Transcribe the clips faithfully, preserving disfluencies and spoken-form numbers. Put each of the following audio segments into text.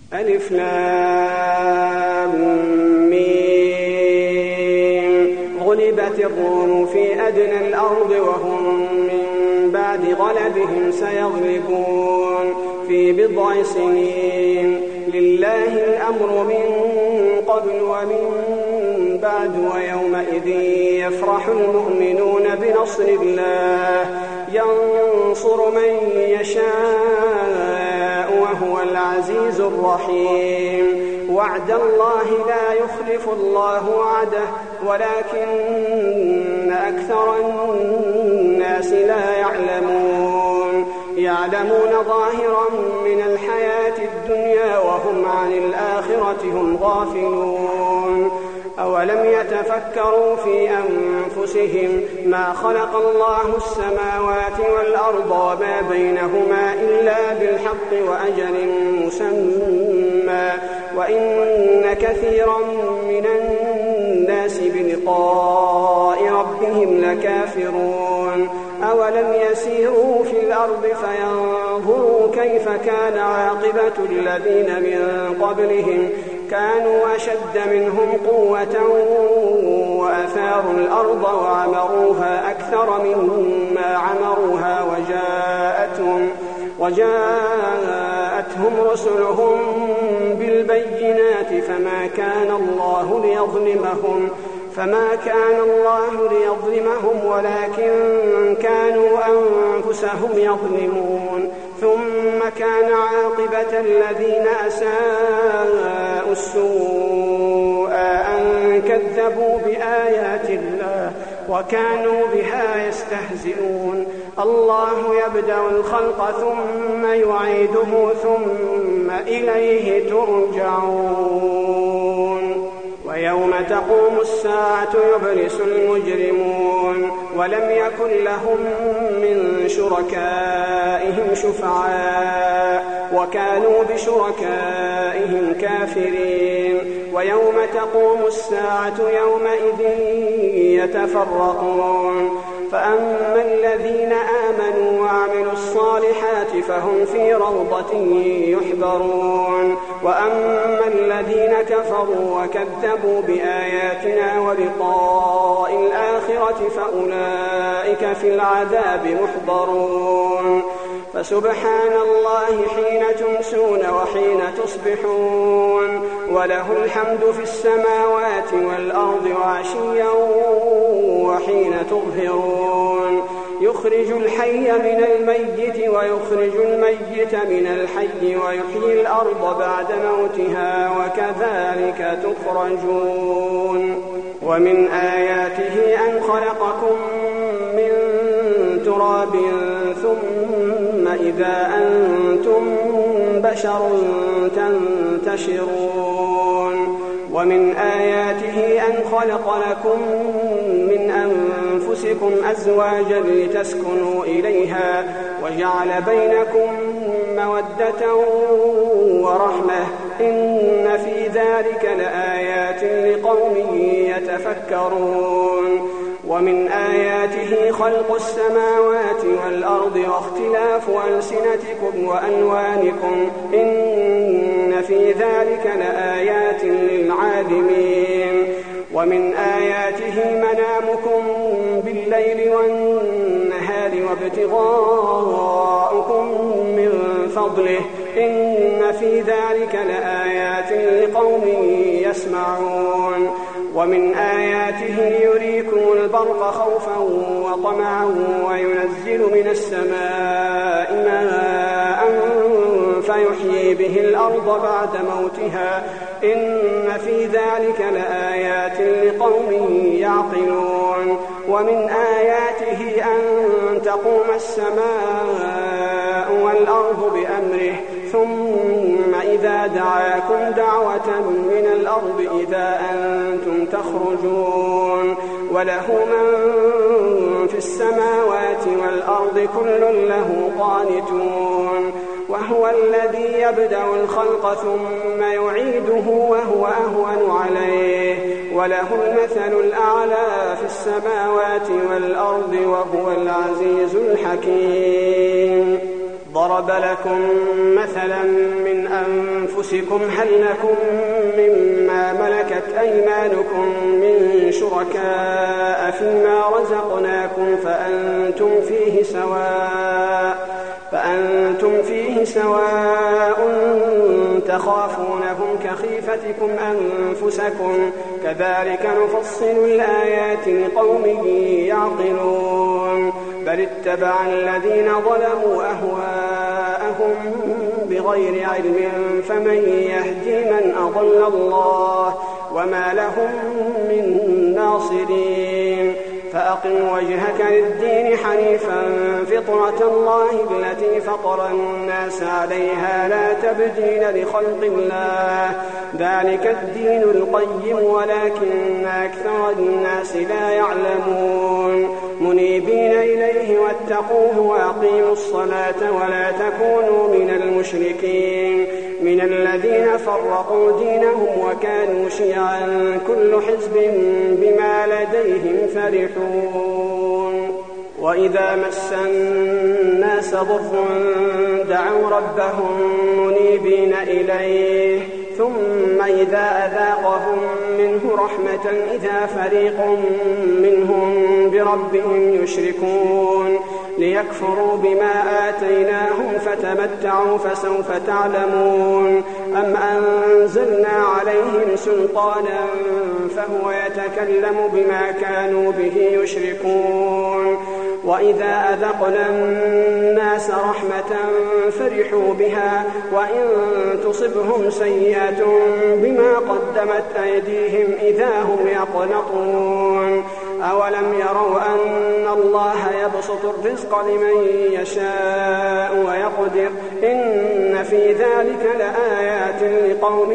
ألف لام ميم. غلبت الروم في أدنى الأرض وهم من بعد غلبهم سيغلبون في بضع سنين. لله الأمر من قبل ومن بعد ويومئذ يفرح المؤمنون بنصر الله ينصر من يشاء وهو العزيز الرحيم. وعد الله لا يخلف الله وعده ولكن أكثر الناس لا يعلمون. يعلمون ظاهرا من الحياة الدنيا وهم عن الآخرة هم غافلون. أولم يتفكروا في أنفسهم ما خلق الله السماوات والأرض وما بينهما إلا بالحق وأجل مسمى وإن كثيرا من الناس بلقاء ربهم لكافرون. أولم يسيروا في الأرض فينظروا كيف كان عاقبة الذين من قبلهم كانوا أشد منهم قوة وأثاروا الأرض وعمروها أكثر مما عمروها وجاءتهم, وجاءتهم رسلهم بالبينات فما كان الله ليظلمهم فما كان الله ليظلمهم ولكن كانوا أنفسهم يظلمون. ثم كان عاقبة الذين أساءوا السوء أن كذبوا بآيات الله وكانوا بها يستهزئون. الله يبدأ الخلق ثم يعيده ثم إليه ترجعون. ويوم تقوم الساعة يبلس المجرمون ولم يكن لهم من شركائهم شفعاء وكانوا بشركائهم كافرين. ويوم تقوم الساعة يومئذ يتفرقون فأما الذين آمنوا وعملوا الصالحات فهم في روضة يحبرون وأما الذين كفروا وكذبوا بآياتنا ولقاء الآخرة فأولئك في العذاب محضرون. فسبحان الله حين تمسون وحين تصبحون وله الحمد في السماوات والأرض وعشيا وحين تظهرون. يخرج الحي من الميت ويخرج الميت من الحي ويحيي الأرض بعد موتها وكذلك تخرجون. ومن آياته أن خلقكم من تراب ثم إذا أنتم بشر تنتشرون. ومن آياته أن خلق لكم من أنفسكم أزواجا لتسكنوا إليها وجعل بينكم مودة ورحمة إن في ذلك لآيات لقوم يتفكرون. ومن آياته خلق السماوات والأرض واختلاف ألسنتكم وألوانكم إن في ذلك لآيات للعالمين. ومن آياته منامكم بالليل والنهار وابتغاؤكم من فضله إن في ذلك لآيات لقوم يسمعون. ومن آياته يريكم البرق خوفا وطمعا وينزل من السماء ماء فيحيي به الأرض بعد موتها إن في ذلك لآيات لقوم يعقلون. ومن آياته أن تقوم السماء والأرض بأمره ثم إذا دعاكم دعوة من الأرض إذا أنتم تخرجون. وله من في السماوات والأرض كل له قانتون. وهو الذي يبدأ الخلق ثم يعيده وهو أهون عليه وله المثل الأعلى في السماوات والأرض وهو العزيز الحكيم. ضرب لكم مثلا من أنفسكم هل لكم مما ملكت أيمانكم من شركاء فيما رزقناكم فأنتم فيه سواء فأنتم فيه سواء تخافونهم كخيفتكم أنفسكم كذلك نفصل الآيات لقوم يعقلون بل اتبع الذين ظلموا أهواءهم بغير علم فمن يهدي من أضل الله وما لهم من ناصرين فأقم وجهك للدين حنيفا فطرة الله التي فطر الناس عليها لا تبديل لخلق الله ذلك الدين القيم ولكن أكثر الناس لا يعلمون منيبين إليه واتقوه وأقيموا الصلاة ولا تكونوا من المشركين من الذين فرقوا دينهم وكانوا شيعا كل حزب بما لديهم فرحون وإذا مس الناس ضر دعوا ربهم منيبين إليه ثم إذا أذاقهم منه رحمة إذا فريق منهم بربهم يشركون ليكفروا بما آتيناهم فتمتعوا فسوف تعلمون أم أنزلنا عليهم سلطانا فهو يتكلم بما كانوا به يشركون وإذا أذقنا الناس رحمة فرحوا بها وإن تصبهم سيئة بما قدمت أيديهم إذا هم يقنطون أولم يروا أن الله يبسط الرزق لمن يشاء ويقدر إن في ذلك لآيات لقوم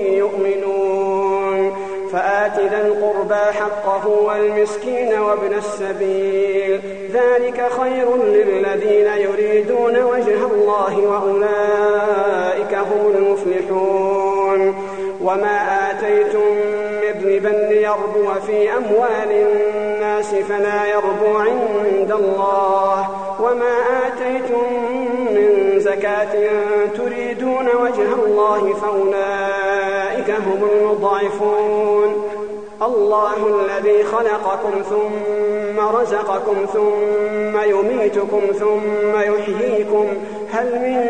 يؤمنون فآت ذا القربى حقه والمسكين وابن السبيل ذلك خير للذين يريدون وجه الله وأولئك هم المفلحون وما آتيتم من ربا ليربو في أموال الناس فلا يربو عند الله وما آتيتم من زكاة تريدون وجه الله فأولئك هم المضاعفون الله الذي خلقكم ثم رزقكم ثم يميتكم ثم يحييكم هل من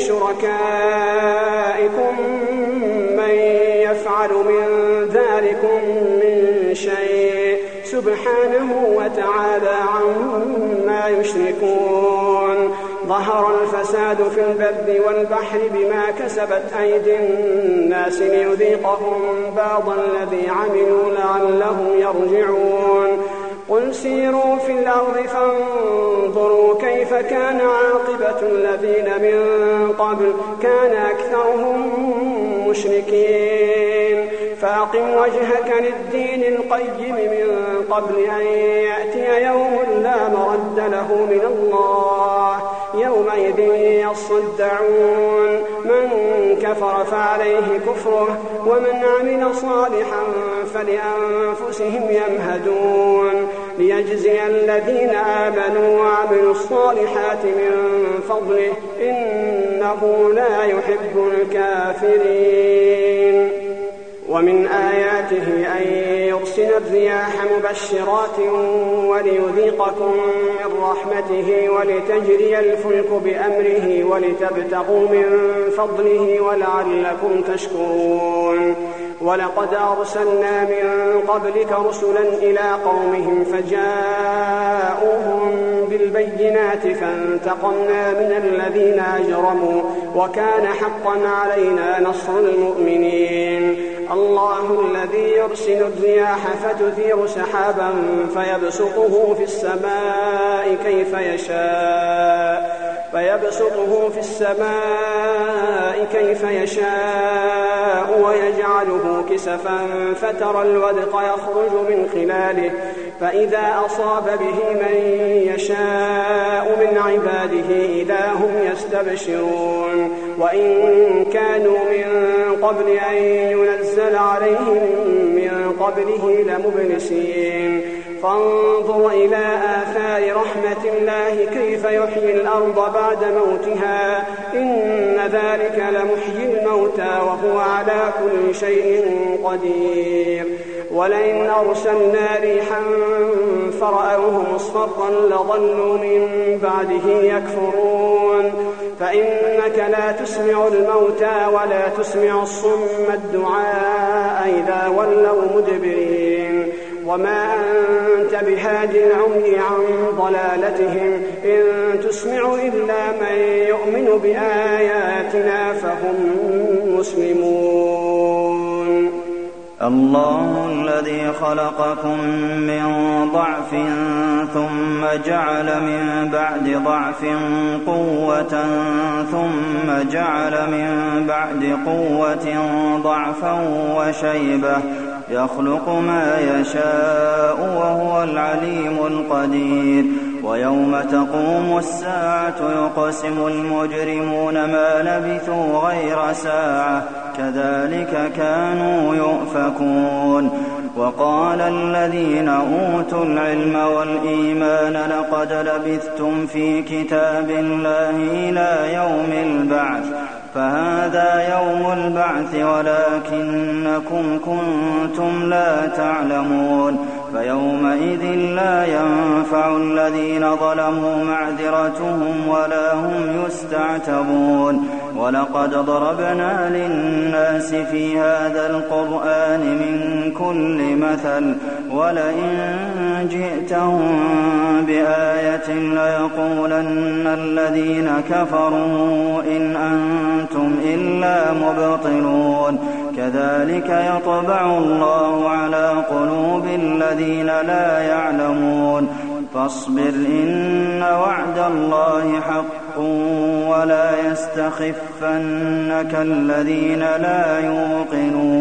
شركائكم من يفعل من ذلكم من شيء سبحانه وتعالى عما يشركون ظهر الفساد في البر والبحر بما كسبت أيدي الناس ليذيقهم بعض الذي عملوا لعلهم يرجعون قل سيروا في الأرض فانظروا كيف كان عاقبة الذين من قبل كان أكثرهم مشركين فأقم وجهك للدين القيم من قبل أن يأتي يوم لا مرد له من الله يومئذ يصدعون من كفر فعليه كفره ومن عمل صالحا فلأنفسهم يمهدون ليجزي الذين آمنوا وعملوا الصالحات من فضله إنه لا يحب الكافرين ومن آياته أن يرسل الرياح مبشرات وليذيقكم من رحمته ولتجري الفلك بأمره ولتبتغوا من فضله ولعلكم تشكرون ولقد أرسلنا من قبلك رسلا إلى قومهم فجاءوهم بالبينات فانتقمنا من الذين أجرموا وكان حقا علينا نصر المؤمنين الله الذي يرسل الرياح فتثير سحابا فيبسطه في السماء كيف يشاء فيبسطه في السماء كيف يشاء ويجعله كسفا فترى الودق يخرج من خلاله فإذا أصاب به من يشاء من عباده إذا هم يستبشرون وإن كانوا من قبل أن ينزل عليهم من قبله لمبلسين فانظر إلى آثار رحمة الله كيف يحيي الأرض بعد موتها إن ذلك لمحيي الموتى وهو على كل شيء قدير ولئن أرسلنا ريحا فرأوه مصفرا لظلوا من بعده يكفرون فإنك لا تسمع الموتى ولا تسمع الصم الدعاء إذا ولوا مدبرين وما أنت بهاد العمي عن ضلالتهم إن تسمع إلا من يؤمن بآياتنا فهم مسلمون. الله الذي خلقكم من ضعف ثم جعل من بعد ضعف قوة ثم جعل من بعد قوة ضعفا وشيبة يخلق ما يشاء وهو العليم القدير. ويوم تقوم الساعة يقسم المجرمون ما لبثوا غير ساعة كذلك كانوا يؤفكون. وقال الذين أوتوا العلم والإيمان لقد لبثتم في كتاب الله إلى يوم البعث فهذا يوم البعث ولكنكم كنتم لا تعلمون. فيومئذ لا ينفع الذين ظلموا معذرتهم ولا هم يستعتبون. ولقد ضربنا للناس في هذا القرآن من كل مثل ولئن جئتهم بآية ليقولن الذين كفروا إن أنتم إلا مبطلون. كذلك يطبع الله على قلوب الذين لا يعلمون. فاصبر إن وعد الله حق ولا يستخفنك الذين لا يوقنون.